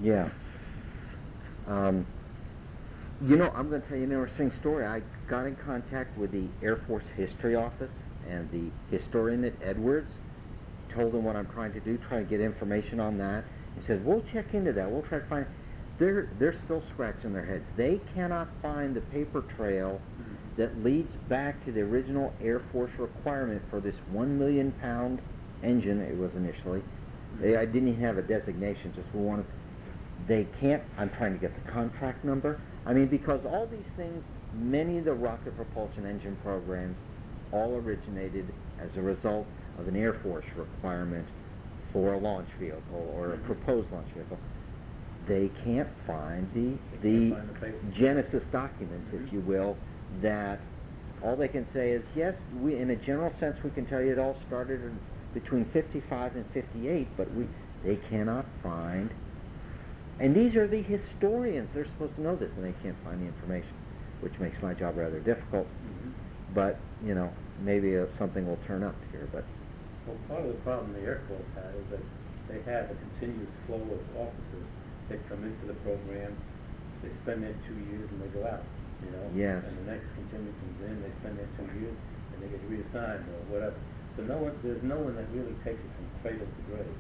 Yeah. You know, I'm going to tell you an interesting story. I got in contact with the Air Force History Office and the historian at Edwards. Told them what I'm trying to do, trying to get information on that. He said, we'll check into that. We'll try to find. They're still scratching their heads. They cannot find the paper trail that leads back to the original Air Force requirement for this 1 million pound engine. It was initially. I didn't even have a designation. Just we wanted. They can't. I'm trying to get the contract number. I mean, because all these things, many of the rocket propulsion engine programs, all originated as a result of an Air Force requirement for a launch vehicle or a proposed launch vehicle. They can't find the Genesis documents, if you will, that all they can say is, yes, we, in a general sense, we can tell you it all started between 55 and 58, but they cannot find. And these are the historians. They're supposed to know this, and they can't find the information, which makes my job rather difficult. But, you know, maybe something will turn up here. But well, part of the problem the Air Force had is that they have a continuous flow of officers that come into the program, they spend there 2 years, and they go out, you know? Yes. And the next contingent comes in, they spend there 2 years, and they get reassigned or whatever. So there's no one that really takes it from cradle to grave.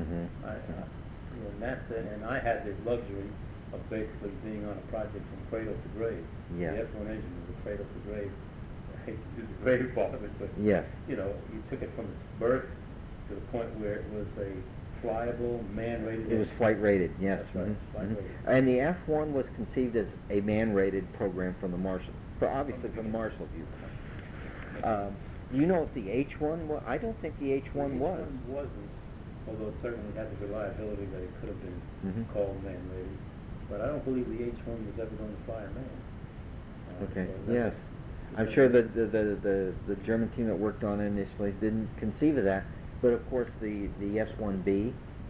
You know, and that's it. And I had the luxury of basically being on a project from cradle to grave. Yeah. The F-1 engine was a cradle to grave. I hate to do the grave part of it, but yes, you know, you took it from its birth to the point where it was a flyable, man-rated. it was flight-rated. Yes. That's right, flight-rated. And the F-1 was conceived as a man-rated program from the Marshall, obviously from the Marshall viewpoint. You know if the H-1 was? I don't think the H-1 was. The H-1 wasn't, although it certainly had the reliability that it could have been called man-rated. But I don't believe the H-1 was ever going to fly a man. Okay. So Yes. I'm sure that the German team that worked on it initially didn't conceive of that. But of course the S-1B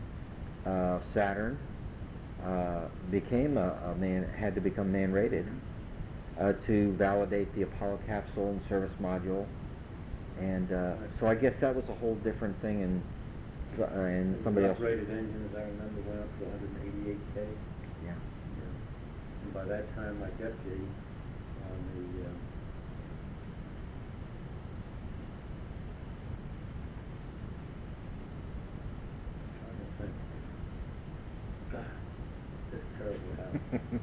Saturn became had to become man-rated to validate the Apollo capsule and service module. And so I guess that was a whole different thing, and somebody else. The rated engine, as I remember, went up to 188K. Yeah. And by that time, my deputy on the trying to think. God, it's terrible how.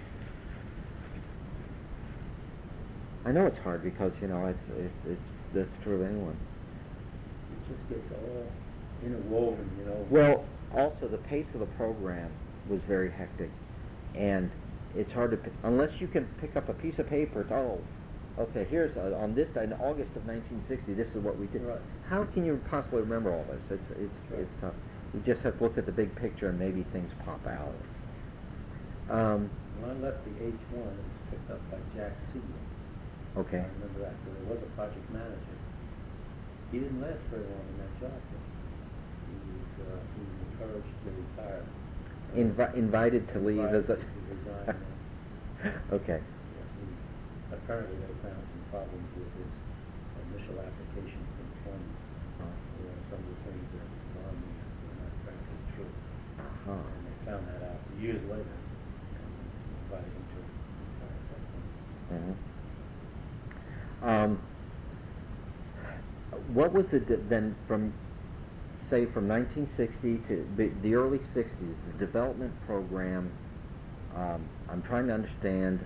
I know it's hard because that's true of anyone. It just gets all interwoven, you know. Well, also the pace of the program was very hectic, and it's hard to unless you can pick up a piece of paper. Okay, here's on this day in August of 1960. This is what we did. Right. How can you possibly remember all this? It's tough. You just have to look at the big picture, and maybe things pop out. When I left the H-1, it was picked up by Jack Seaman. Okay. I remember that. So there was a project manager. He didn't last very long in that job. He was encouraged to retire. Invited to leave as a. To resign. Okay. Apparently they found some problems with his initial application for employment. Some of the things that the Army were not frankly true. And they found that out years later and invited him to retire at that point. What was it then from 1960 to the early 60s, the development program? I'm trying to understand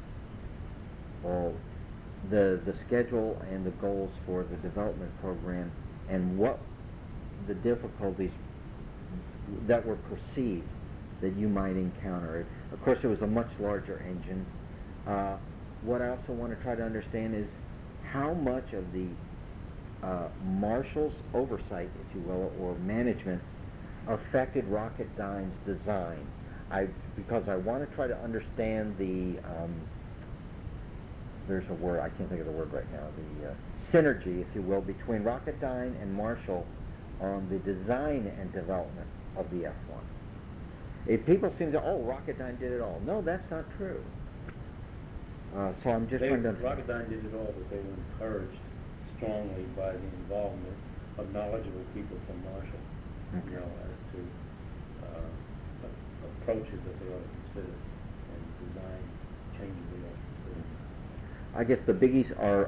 the schedule and the goals for the development program, and what the difficulties that were perceived that you might encounter. Of course, it was a much larger engine. What I also want to try to understand is how much of the Marshall's oversight, if you will, or management, affected Rocketdyne's design. Because I want to try to understand the, there's a word, I can't think of the word right now, the synergy, if you will, between Rocketdyne and Marshall on the design and development of the F-1. If people seem to, Rocketdyne did it all. No, that's not true. So I'm just trying to... Rocketdyne did it all, but they were encouraged strongly by the involvement of knowledgeable people from Marshall, you know, as to approaches that they ought to consider and design changes they ought to consider. I guess the biggies are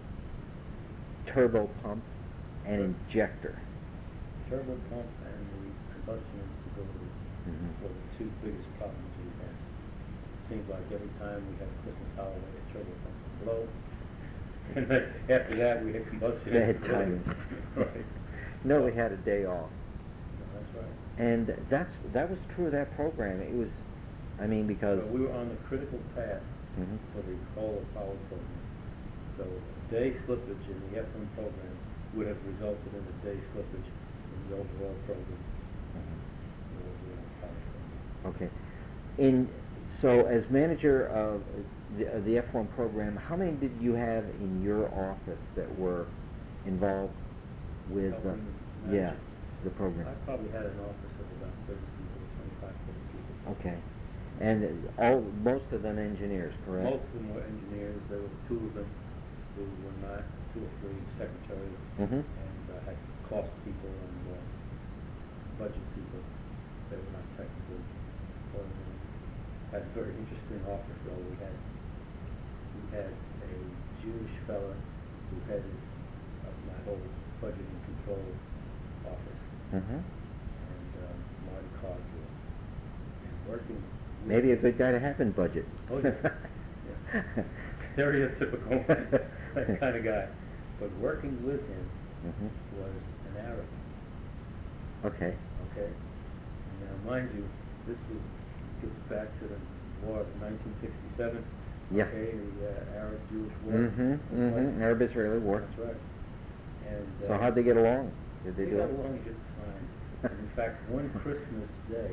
turbo pump and injector. Turbo pump and the combustion stability were the two biggest problems we had. Seems like every time we had a Christmas holiday, a turbo pump would blow. And then after that, we had combustion Bad stability. timing. Right. No, we had a day off. That's right. And that was true of that program. It was, I mean, because... So we were on the critical path for the whole Apollo program. So day slippage in the F1 program would have resulted in a day slippage in the overall program. The overall Apollo program. Okay. So as manager of the F1 program, how many did you have in your office that were involved with the program? I probably had an office of about 30 people, 25, 30 people. Okay. And most of them engineers, correct? Most of them were engineers. There were two of them who were not, two or three secretaries, and had cost people and budget people. They were not technical. Had a very interesting office though. We had a Jewish fella who headed my whole budget and control office, and Marty Cosgrove. And working. Maybe a good guy to have in budget. Oh yeah. Yeah. Stereotypical that kind of guy. But working with him was an Arab. Okay. Okay. Now, mind you, this gets back to the war of 1967. Yeah. Okay, the Arab-Jewish war. Arab-Israeli war. That's right. And so how'd they get along? Did they do got it? along just fine. And in fact, one Christmas day,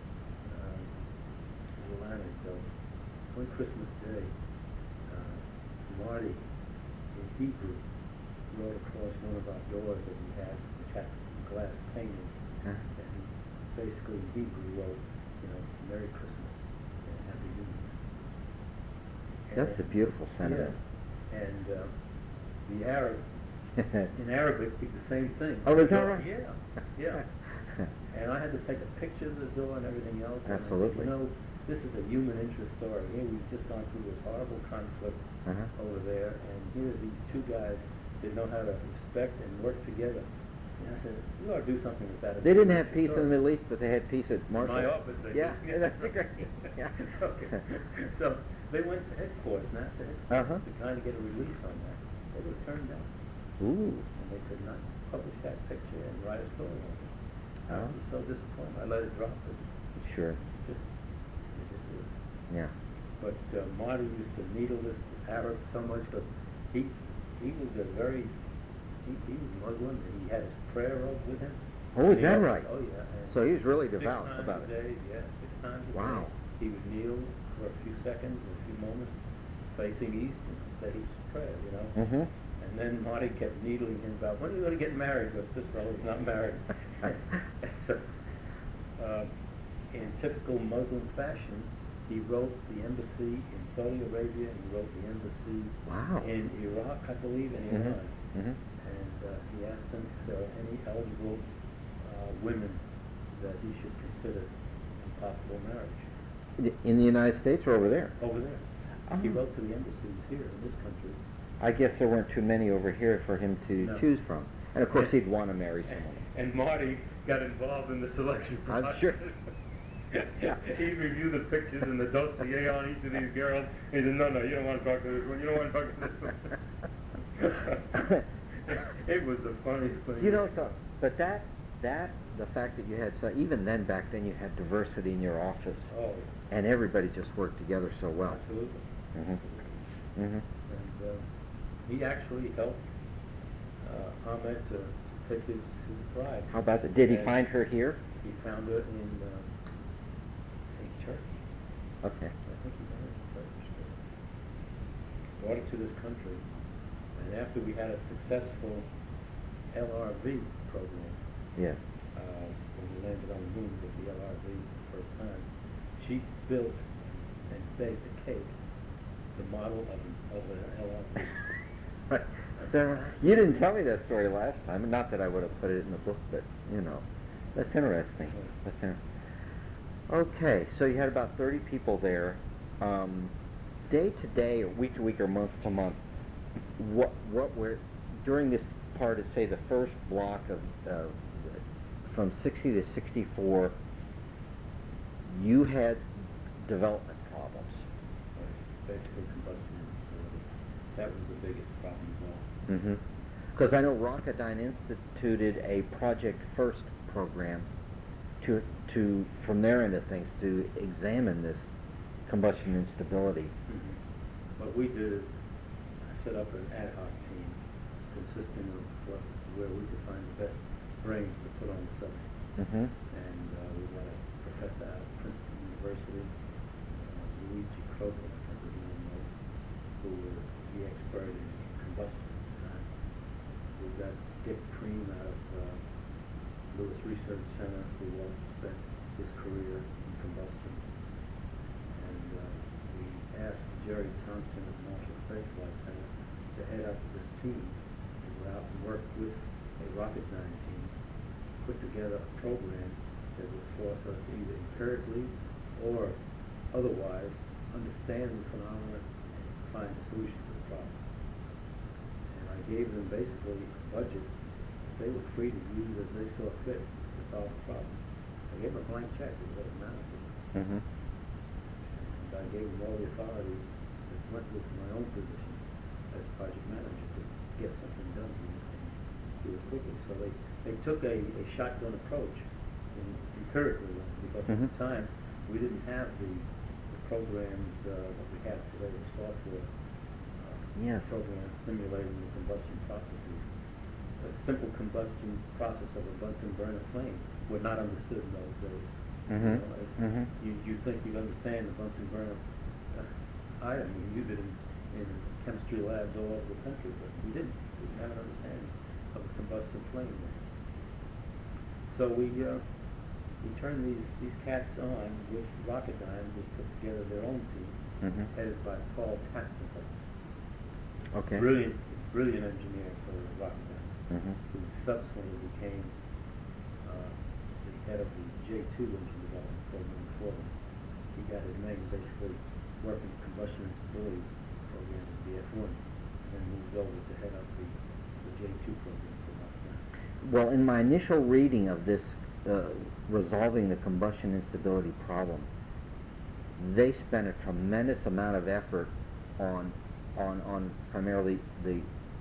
a little anecdote, one Christmas day, Marty, in Hebrew, wrote across one of our doors that we had, which had glass painting, and basically in Hebrew wrote, Merry Christmas and Happy New Year. That's a beautiful sentiment. Yeah. And the Arab, in Arabic, did the same thing. Oh, is that right? Yeah. And I had to take a picture of the door and everything else. Absolutely. And, this is a human interest story. Here we've just gone through this horrible conflict over there, and here these two guys that know how to respect and work together. And I said, you ought to do something with that. They didn't have peace in the Middle East, but they had peace at Marshall. My office, they yeah, did. that's great. Yeah. Okay. So they went to headquarters, NASA headquarters, to kind of get a release on that. They were turned down. Ooh. And they could not publish that picture and write a story on it. I Oh. was so disappointed. I let it drop. Sure. It just is. Yeah. But Marty used to needle this Arab so much because he was a very, he was Muslim, and he had his prayer robe with him. Oh, is that right? Oh, yeah. And So he was really devout 6 times about a it. day, yeah, 6 times a day. Wow. He would kneel for a few seconds, or a few moments, facing east, and say his prayer, And then Marty kept needling him about, when are you going to get married? Because this fellow's not married. So, in typical Muslim fashion, he wrote the embassy in Saudi Arabia, and he wrote the embassy in Iraq, I believe, and Iran. And he asked them if there are any eligible women that he should consider in possible marriage. In the United States or over there? Over there. He wrote to the embassies here in this country. I guess there weren't too many over here for him to choose from. And of course he'd want to marry someone. And Marty got involved in the selection process. I'm sure. He'd review the pictures and the dossier on each of these girls. He said, no, you don't want to talk to this one. You don't want to talk to this one. It was the funniest thing. But the fact that you had, even then back then you had diversity in your office. Oh. And everybody just worked together so well. Absolutely. And he actually helped Ahmed to take his bride. How about that? Did he find her here? He found her in St. Church. Okay. I think he married in Church. Brought her to this country. And after we had a successful LRV program, yeah. When we landed on the moon with the LRV the first time, she built and baked a cake, the model of an LRV. Right. So, you didn't tell me that story last time. Not that I would have put it in the book, but, that's interesting. Okay, so you had about 30 people there. Day to day, or week to week, or month to month, what were, during this part of, say, the first block of from 60 to 64, you had development problems. Basically combustion instability. That was the biggest problem of all. Mm-hmm. Because I know Rocketdyne instituted a Project First program to from their end of things to examine this combustion instability. Mm-hmm. What we did is set up an ad hoc team consisting of where we could find the best brains to put on the subject. Mm-hmm. And we got a professor out of Princeton University, Luigi Crocco, I think was his name, who was the expert in combustion at the time. We got Dick Cream out of Lewis Research Center, who also spent his career in combustion. And we asked Jerry Thompson of Marshall Space Flight Center to head up this team to go out and work with a Rocketdyne team, put together a program that would force us to either empirically or otherwise understand the phenomena and find a solution to the problem. And I gave them basically a budget they were free to use as they saw fit to solve the problem. I gave them a blank check is what it amounted to. Mm-hmm. And I gave them all the authority that went with my own position as project manager to get something done and do it quickly. So they took a shotgun approach empirically, because at the time we didn't have the programs that we have today, the software programs simulating the combustion processes. The simple combustion process of a Bunsen burner flame were not understood in those days. Mm-hmm. You think you understand the Bunsen burner item. We use it in chemistry labs all over the country, but we didn't. We didn't have an understanding of a combustion flame. So we turned these cats on with Rocketdyne, who put together their own team, headed by Paul Taxton. Okay. Brilliant engineer for Rocketdyne. Who subsequently became the head of the J2 engine development program for them. He got his name basically working the combustion instability program at the F1 and moved over to head up the J2 program for Rocketdyne. Well, in my initial reading of this, resolving the combustion instability problem, they spent a tremendous amount of effort on primarily the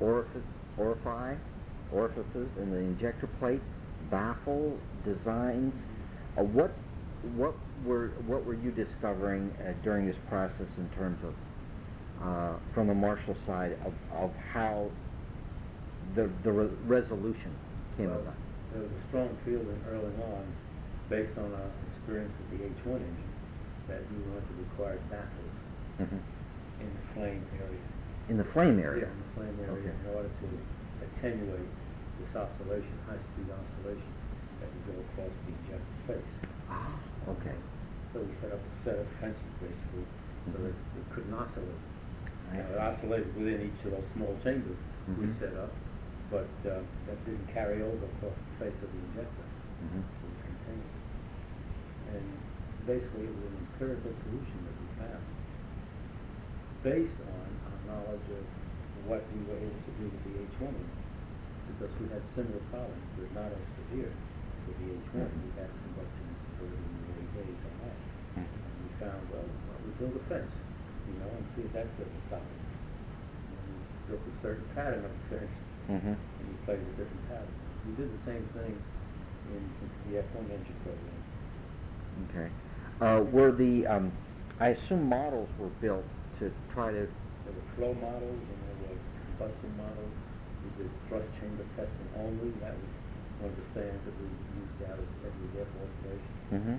orifices in the injector plate, baffle designs. What were you discovering during this process in terms of from the Marshall side of how the resolution came about? There was a strong feeling early on, based on our experience with the H1 engine, that we were going to require baffles in the flame area. In the flame area? Yeah, in the flame area, in order to attenuate this oscillation, high-speed oscillation that would go across the injector space. Ah, okay. So we set up a set of fences, basically, so that it couldn't oscillate. It oscillated within each of those small chambers we set up, but that didn't carry over across the face of the injector. It was contained. And basically, it was an empirical solution that we found, based on our knowledge of what we were able to do with the H1 engine, because we had similar problems, but not as severe with the H1. We had combustion instability in the early days on that. And we found, well, we build a fence, and see if that doesn't stop it. And we built a certain pattern of the fence, and we played with different patterns. We did the same thing in the F1 engine program. Okay. Were the, I assume models were built to try to... There were flow models and there were combustion models. We did thrust chamber testing only. That was one of the standards that we used out at Edwards Air Force Station.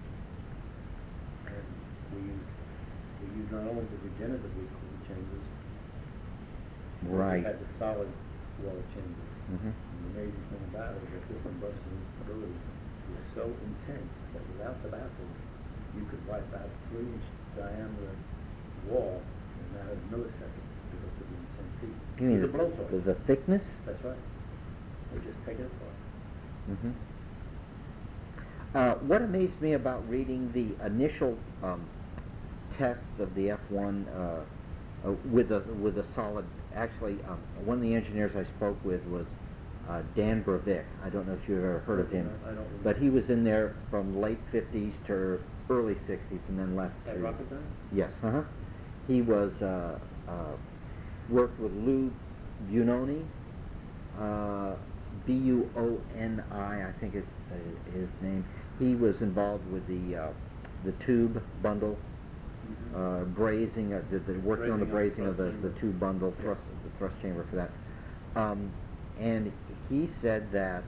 And we used not only the regeneratively cooled chambers, Right. we had the solid water chambers. And the amazing thing about it is that this combustion instability was so intense that without the baffles, you could wipe out a 3-inch diameter wall in a matter of milliseconds because of the intense heat. You mean With a blowtorch. the thickness? That's right. We just take it apart. What amazed me about reading the initial tests of the F1 with a solid, actually, one of the engineers I spoke with was Dan Breivik. I don't know if you've ever heard of him, I don't remember. but he was in there from late 50s to early 60s and then left. At Rocketdyne? Yes, He was worked with Lou Bunoni, Buoni, I think is his name. He was involved with the tube bundle, brazing, working on the brazing of the tube bundle, the thrust chamber for that. And he said that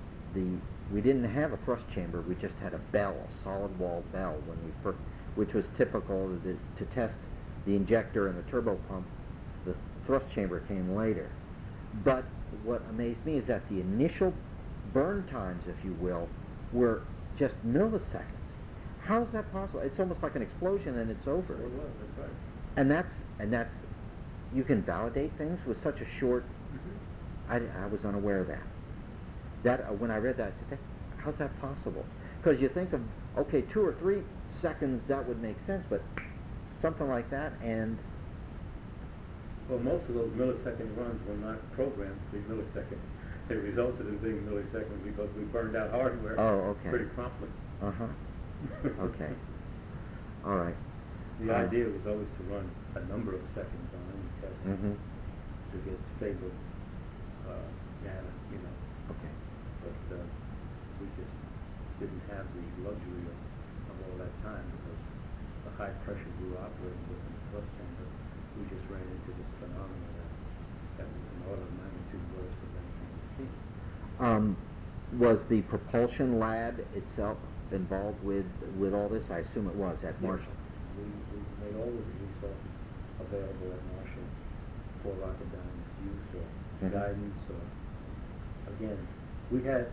we didn't have a thrust chamber, we just had a bell, a solid wall bell, when we first, which was typical to test the injector and the turbo pump. The thrust chamber came later. But what amazed me is that the initial burn times, if you will, were just milliseconds. How is that possible? It's almost like an explosion and it's over. It was, that's right. And that's you can validate things with such a short. I was unaware of that. When I read that, I said, how's that possible? Because you think of, okay, 2 or 3 seconds, that would make sense, but something like that, and... Well, most of those millisecond runs were not programmed to be milliseconds. They resulted in being milliseconds because we burned out hardware pretty promptly. Okay. All right. The idea was always to run a number of seconds on any test to get stable data, Okay. But we just didn't have the luxury of all that time because the high pressure we were operating with in the thrust chamber, we just ran into this phenomenon that was an order of magnitude worse than anything we've seen. Was the propulsion lab itself involved with all this? I assume it was at Marshall. We made all of the resources available at Marshall for Rocketdyne's use or guidance. Or again, we had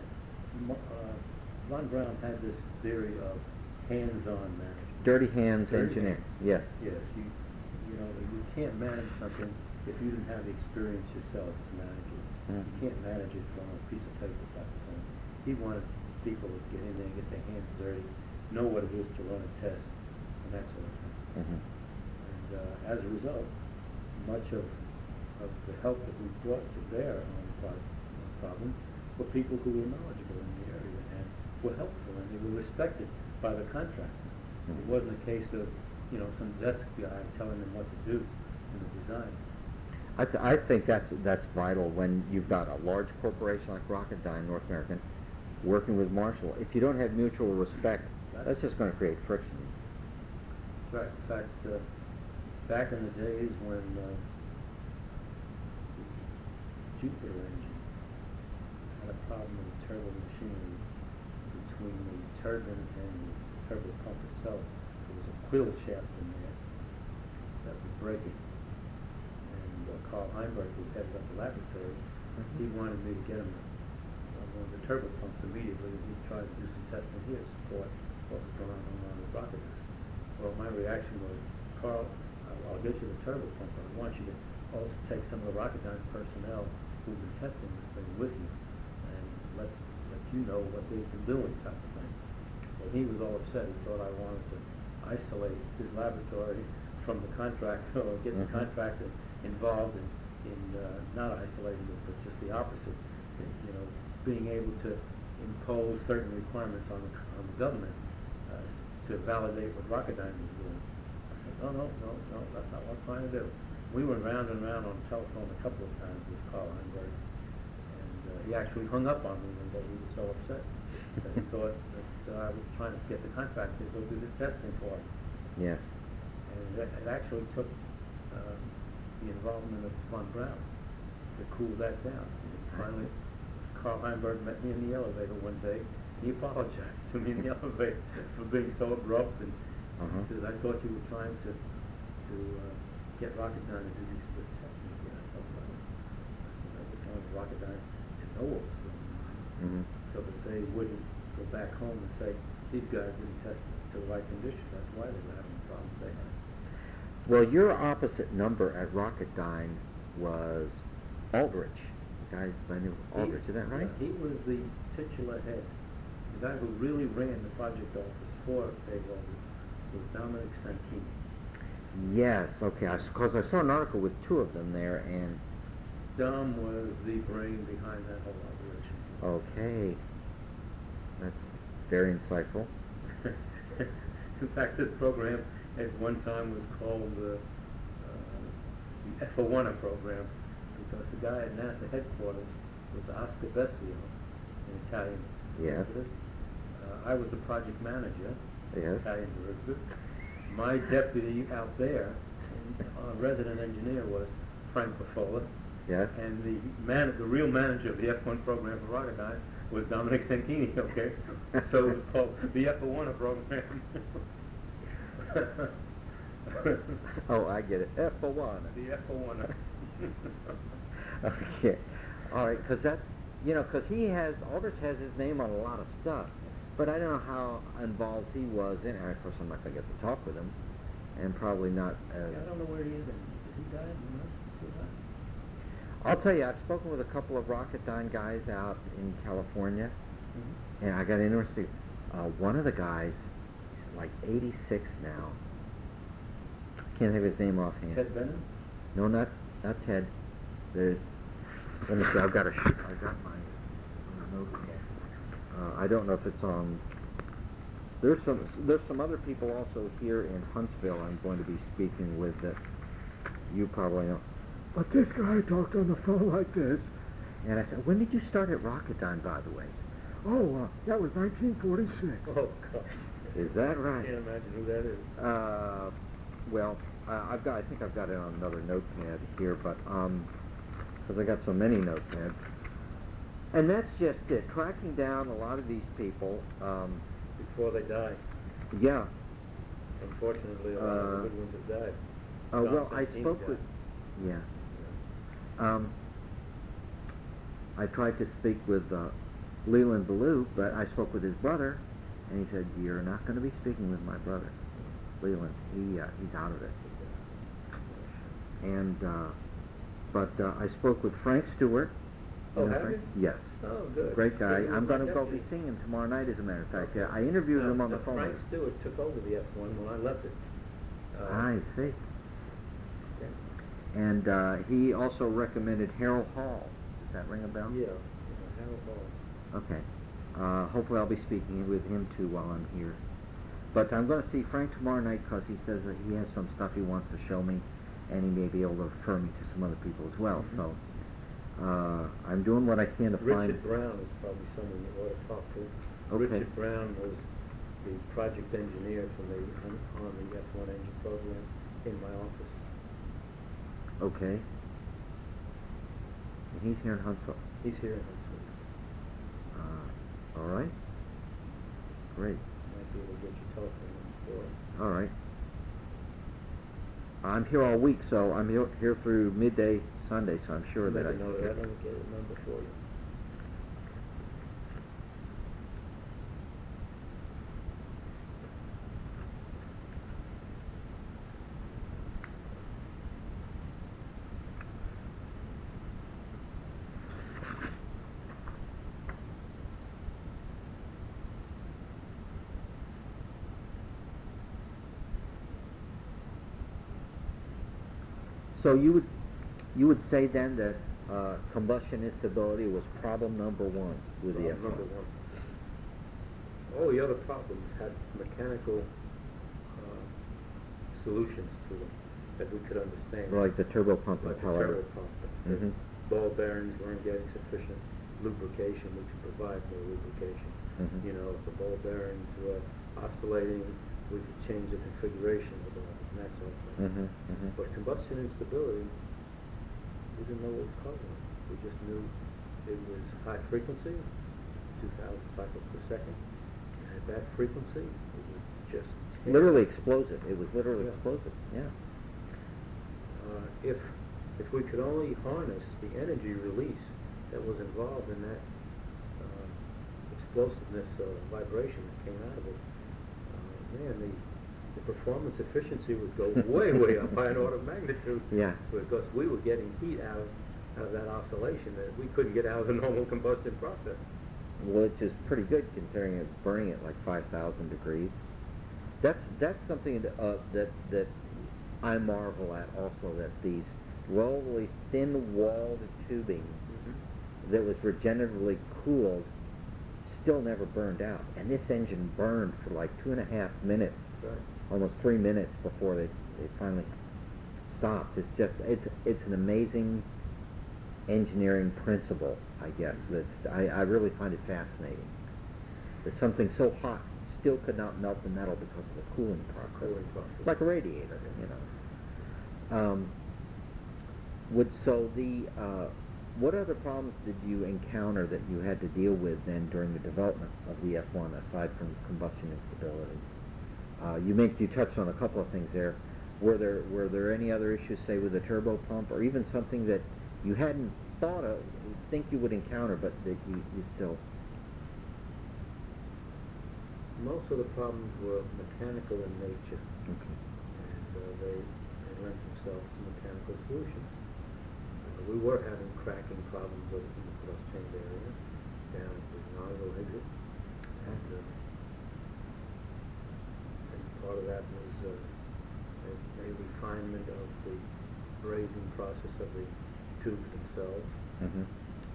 Von Braun had this theory of hands-on management. Dirty hands engineering. Yes. Yes. You can't manage something if you didn't have the experience yourself to manage it. You can't manage it from a piece of paper type of thing. He wanted people to get in there and get their hands dirty, know what it is to run a test, and that sort of thing. And as a result, much of the help that we brought to bear on the problem were people who were knowledgeable in the area and were helpful, and they were respected by the contractor. It wasn't a case of some desk guy telling them what to do in the design. I think that's vital when you've got a large corporation like Rocketdyne, North American, working with Marshall. If you don't have mutual respect, that's just going to create friction. That's right. In fact, back in the days when the Jupiter engine had a problem with the turbo machinery between the turbine and the turbo pump itself, there was a quill shaft in there that was breaking. Carl Heinberg, who headed up the laboratory, he wanted me to get him one of the turbo pumps immediately, and he tried to do some testing here to support what was going on with Rocketdyne. Well, my reaction was, Carl, I'll get you the turbo pump, but I want you to also take some of the Rocketdyne personnel who've been testing this thing with you, and let you know what they've been doing, type of thing. Well, he was all upset. He thought I wanted to isolate his laboratory from the contractor, or get the contractor involved in not isolating it, but just the opposite. Being able to impose certain requirements on the government to validate what Rocketdyne was doing. I said, no, that's not what I'm trying to do. We went round and round on the telephone a couple of times with Carl Heinberg, and he actually hung up on me one day. He was so upset that he thought that I was trying to get the contractor to go do the testing for him. Yes. And it actually took the involvement of Von Braun to cool that down. And finally, Carl Heinberg met me in the elevator one day. He apologized to me in the elevator for being so abrupt, and he said, I thought you were trying to get Rocketdyne to do these split testing again. I thought, well, I was telling Rocketdyne to know what was going on, so that they wouldn't go back home and say, these guys didn't test to the right conditions. That's why they were having the problems they had. Well, your opposite number at Rocketdyne was Aldrich. The guy by the name of Aldrich, is that right? He was the titular head. The guy who really ran the project office for AWOL was Dominic Santini. Yes, okay, because I saw an article with two of them there, and... Dom was the brain behind that whole operation. Okay. That's very insightful. In fact, this program at one time was called the F-1 program, because the guy at NASA headquarters was Oscar Vesio, an Italian Yes. derivative. I was the project manager, Yes. Italian derivative. My deputy out there, resident engineer, was Frank Bafola. Yes. And the real manager of the F-1 program for Rocketdyne was Dominic Santini, okay? So it was called the F-1 program. Oh, I get it. F-1. The F-1. Okay. All right, because that's, because Aldrich has his name on a lot of stuff, but I don't know how involved he was in it. And of course, I'm not going to get to talk with him, and probably not... I don't know where he is. Did he die? You know? I'll tell you, I've spoken with a couple of Rocketdyne guys out in California, and I got interested. One of the guys, he's like 86 now. Can't have his name offhand. Ted Bennett? No, not Ted. Let me see. I've got my notepad. I don't know if it's on. There's some other people also here in Huntsville. I'm going to be speaking with that you probably know. But this guy talked on the phone like this. And I said, when did you start at Rocketdyne, by the way? Oh, that was 1946. Oh, God. Is that right? I can't imagine who that is. Well, I think I've got it on another notepad here, but because I got so many notepads. And that's just it. Tracking down a lot of these people. Before they die. Yeah. Unfortunately, a lot of the good ones have died. Well, I spoke with... Yeah. I tried to speak with Leland Ballou, but I spoke with his brother, and he said, "You're not going to be speaking with my brother, Leland. He's out of it." And but I spoke with Frank Stewart. Oh, have you? Yes. Oh, good. Great guy. Good. I'm going to go be seeing him tomorrow night, as a matter of fact. I interviewed him on the phone. Frank Stewart took over the F-1 when I left it. I see. Okay. And he also recommended Harold Hall. Does that ring a bell? Yeah, Harold Hall. Okay. Hopefully I'll be speaking with him too while I'm here. But I'm going to see Frank tomorrow night because he says that he has some stuff he wants to show me, and he may be able to refer me to some other people as well. Mm-hmm. So I'm doing what I can to find... Richard Brown is probably someone you ought to talk to. Okay. Richard Brown was the project engineer on the F-1 engine program in my office. Okay. And he's here in Huntsville. He's here in Huntsville. All right. Great. Might be able to get your telephone number for it. All right. I'm here all week, so I'm here through midday Sunday, so I'm sure that I know can that. get... Let me get a number for you. So you would say then that combustion instability was problem number one with the F-1? Number one. All the other problems had mechanical solutions to them that we could understand. Like the turbo pump and Like the power. turbo pump. Mm-hmm. Ball bearings weren't getting sufficient lubrication. We could provide more lubrication. Mm-hmm. You know, if the ball bearings were oscillating, we could change the configuration of them and that sort of thing. Mm-hmm. Mm-hmm. But combustion instability, we didn't know what was causing it. We just knew it was high frequency, 2,000 cycles per second. And at that frequency, it was just... Literally explosive. It was literally Yeah. explosive. Yeah. If we could only harness the energy release that was involved in that explosiveness vibration that came out of it, man, the performance efficiency would go way, way up by an order of magnitude. Yeah. Because we were getting heat out of that oscillation that we couldn't get out of the normal combustion process. which is pretty good considering it's burning at like 5,000 degrees. That's something that I marvel at also, that these relatively thin-walled tubing that was regeneratively cooled still never burned out. And this engine burned for like 2.5 minutes, Right. almost 3 minutes before they finally stopped. It's an amazing engineering principle, I guess. I really find it fascinating that something so hot still could not melt the metal because of the cooling process, like a radiator, you know. What other problems did you encounter that you had to deal with then during the development of the F1, aside from combustion instability? You touched on a couple of things there. Were there any other issues, say, with the turbo pump, or even something that you hadn't thought of, think you would encounter, but that you still? Most of the problems were mechanical in nature, Okay. and they lent themselves to mechanical solutions. We were having cracking problems in the thrust chamber area, down at the nozzle exit, and part of that was a refinement of the brazing process of the tubes themselves. Mm-hmm.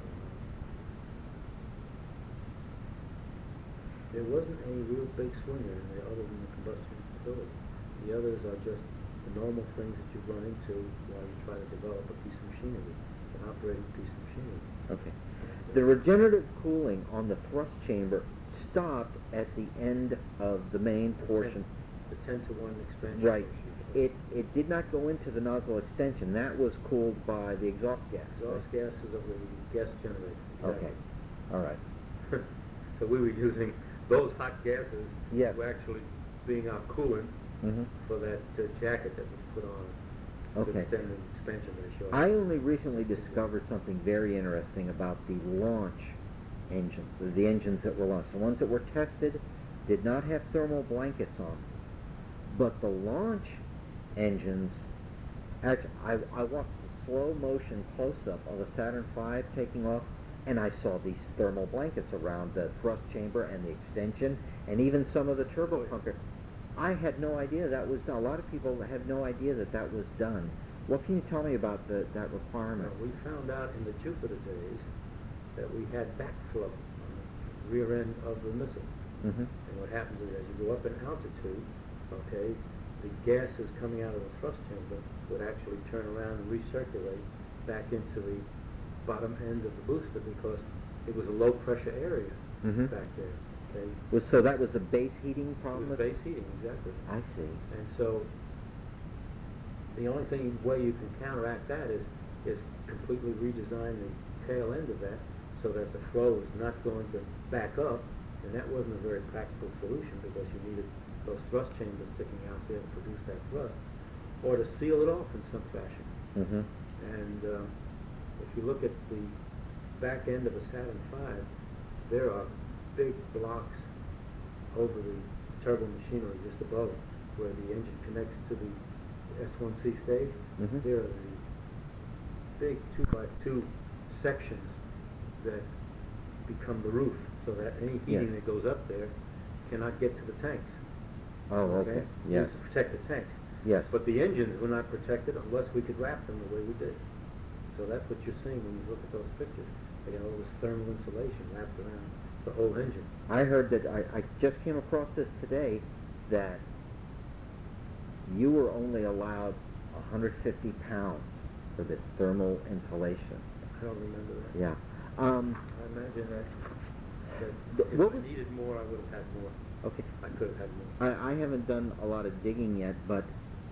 There wasn't any real big swinger in there other than the combustion instability. The others are just the normal things that you run into while you try to develop a piece of machinery, an operating piece of machinery. Okay. The regenerative cooling on the thrust chamber stopped at the end of the main portion. The 10-to-1 expansion. Right. It did not go into the nozzle extension. That was cooled by the exhaust gas. Exhaust gases of the gas generator. Exactly. Okay. All right. So we were using those hot gases Yes. were actually being our coolant Mm-hmm. for that jacket that was put on to Okay. extend the expansion ratio. I only recently discovered something very interesting about the launch engines, the engines that were launched. The ones that were tested did not have thermal blankets on. But the launch engines, actually, I watched the slow motion close-up of a Saturn V taking off, and I saw these thermal blankets around the thrust chamber and the extension, and even some of the turbo pump. I had no idea that was done. A lot of people have no idea that was done. What can you tell me about that requirement? We found out in the Jupiter days that we had backflow on the rear end of the missile. Mm-hmm. And what happens is as you go up in altitude, okay, the gases coming out of the thrust chamber would actually turn around and recirculate back into the bottom end of the booster because it was a low pressure area Mm-hmm. back there. Okay? So that was a base heating problem? It was base heating, exactly. I see. And so the only way you can counteract that is completely redesign the tail end of that so that the flow is not going to back up, and that wasn't a very practical solution because you needed those thrust chambers sticking out there to produce that thrust, or to seal it off in some fashion. Mm-hmm. And if you look at the back end of a Saturn V, there are big blocks over the turbo machinery just above it, where the engine connects to the S1C stage. Mm-hmm. There are the big 2x2 sections that become the roof, so that any heating Yes. that goes up there cannot get to the tanks. Oh, okay. Yes. To protect the tanks. Yes. But the engines were not protected unless we could wrap them the way we did. So that's what you're seeing when you look at those pictures. They got all this thermal insulation wrapped around the whole engine. I heard that, I just came across this today, that you were only allowed 150 pounds for this thermal insulation. I don't remember that. Yeah. I imagine that if what I was- needed more, I would have had more. Okay. I could have had more. I haven't done a lot of digging yet, but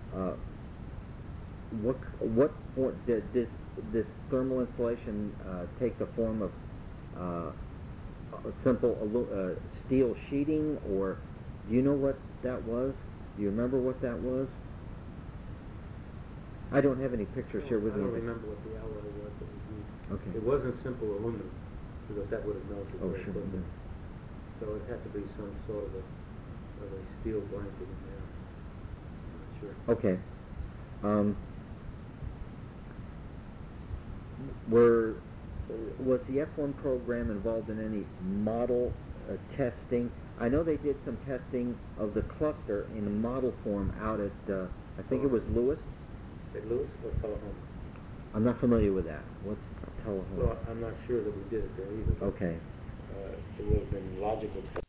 did this thermal insulation take the form of a simple steel sheeting, or do you know what that was? Do you remember what that was? I don't have any pictures here with I me. don't remember what the alloy was that was used. Okay. It wasn't simple aluminum, because that would have melted Oh, very sure. quickly. So it had to be some sort of a steel blanket in there. I'm not sure. Okay. Was the F1 program involved in any model testing? I know they did some testing of the cluster in model form out at, I think it was Lewis. At Lewis or Tullahoma? I'm not familiar with that. What's Tullahoma? Well, I'm not sure that we did it there either. Okay. It would have been logical to